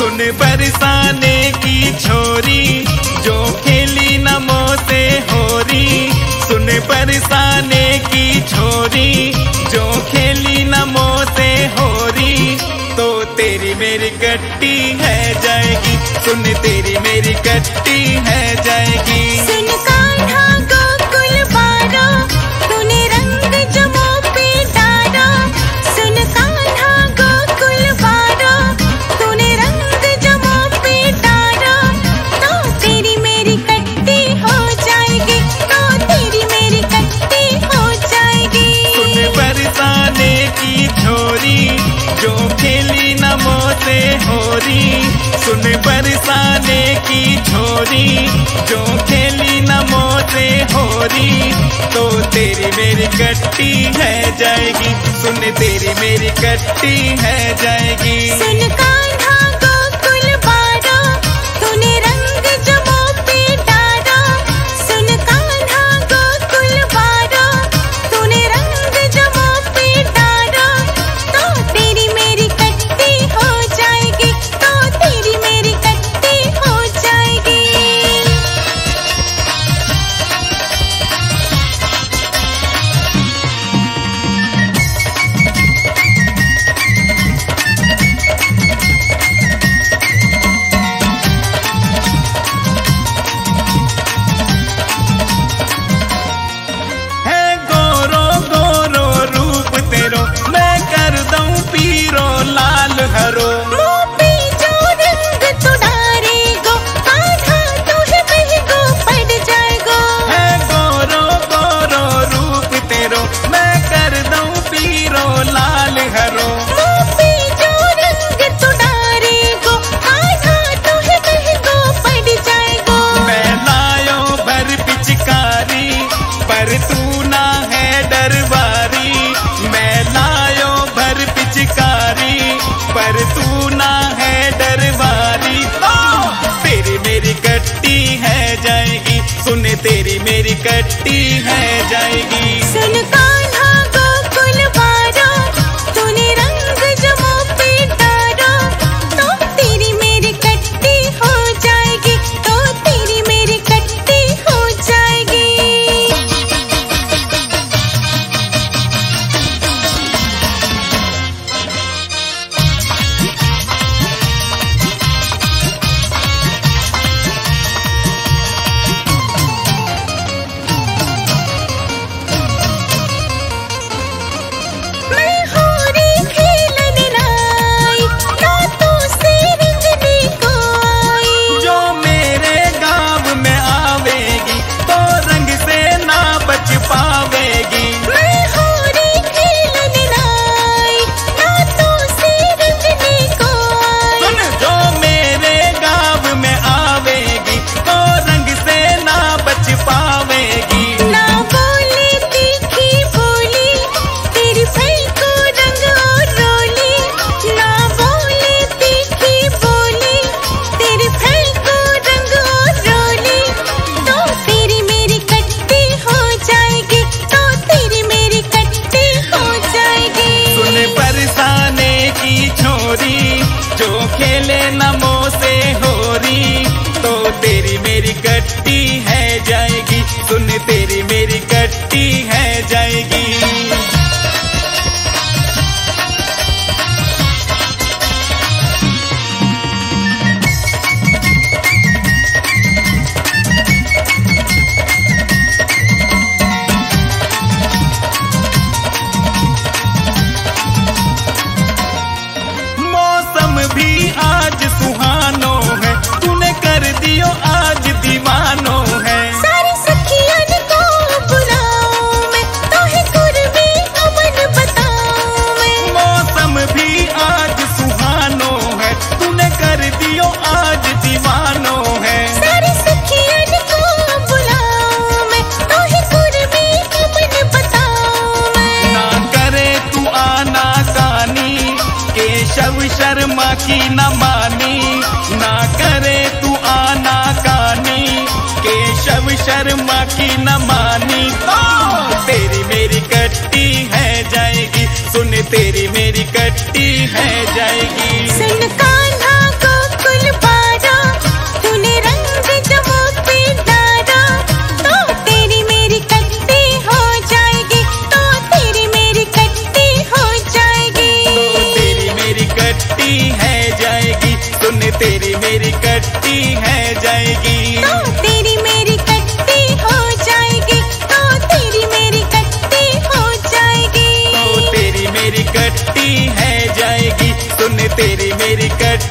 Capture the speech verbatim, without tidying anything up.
सुन बरसाने की छोरी जो खेली नमो से होरी। सुन बरसाने की छोरी जो खेली नमो से होरी। तो तेरी मेरी कट्टी है जाएगी, सुन तेरी मेरी कट्टी है जाएगी। सुन कान्हा गोकुल बारो, तूने रंग जमो पे डारो। सुन कान्हा गोकुल बारो, तूने रंग जमो पे डारो। तो तेरी मेरी कट्टी हो जाएगी, तो तेरी मेरी कट्टी हो जाएगी। सुन बरसाने की छोरी जो खेली नमो से होरी। सुन बरसाने की छोरी जो खेली नमो से होरी। तो तेरी मेरी कट्टी है जाएगी, सुन तेरी मेरी कट्टी है जाएगी। सुन कान्हा गोकुल बारो, तूने रंग जमो पे डारो। सुन कान्हा गोकुल बारो, तूने रंग जमो पे डारो। तो तेरी मेरी कट्टी हो जाएगी, तो तेरी मेरी कट्टी हो जाएगी। है गोरो गोरो रूप तेरो, मैं कर दूं पीरो लाल हरो। मुँह पे जो रंग तू डारेगो, कान्हा तुहे महंगो पड़ जाएगो। है गोरो गोरो रूप तेरो, मैं कर दूं पीरो लाल हरो। मुँह पे जो रंग तू डारेगो, कान्हा तुहे महंगो पड़ जाएगो। मैं लायो भर पिचकारी पर तू ना है डरवारी। मैं लायो भर पिचकारी पर तू ना है डरवारी। ओ तेरी मेरी कट्टी है जाएगी, सुन तेरी मेरी कट्टी है जाएगी। सुन कान्हा गोकुल बारो, तूने रंग जमो पे डारो। तो तेरी मेरी कट्टी हो जाएगी, तो तेरी मेरी कट्टी हो जाएगी। मैं होरी खेलन लाई, ना तू से रंगने को आई। जो मेरे गाँव में आवेगी तो रंग से ना बच पावेगी। मैं होरी खेलन लाई, ना तू से रंगने को आई। सुन जो मेरे गाँव में आवेगी तो रंग से ना बच पावेगी। ना बोले तीखी बोली, तेरी फल को रंग और रोली। ना बोले तीखी बोली, तेरी फल को रंग और रोली। तो तेरी मेरी कट्टी हो जाएगी, तो तेरी मेरी कट्टी हो जाएगी। सुन बरसाने की छोरी जो खेले नमो से होरी। तो तेरी मेरी कट्टी है जाएगी, सुन तेरी मेरी कट्टी है जाएगी। मौसम भी आज सुहानो है, तूने कर दियो आज दीवानो है। सारी सखियन को बुलाऊं मैं, तोहे कुर्बी अमन बताऊं मैं। मौसम भी आज सुहानो है, तूने कर दियो आज दीवानो है। सारी सखियन को बुलाऊं मैं, तोहे कुर्बी अमन बताऊं मैं। ना करे तू आना कानी, केशव शर्मा की न मानी। ना करे तू आना कानी, केशव शर्मा की न मानी। तो तेरी मेरी कट्टी है जाएगी, सुन तेरी मेरी कट्टी है जाएगी। सुन कान्हा को सुन तेरी मेरी कट्टी है जाएगी। तो तेरी मेरी कट्टी हो जाएगी, तो तेरी मेरी कट्टी हो जाएगी। तो तेरी मेरी कट्टी है जाएगी, सुन तेरी मेरी कट्टी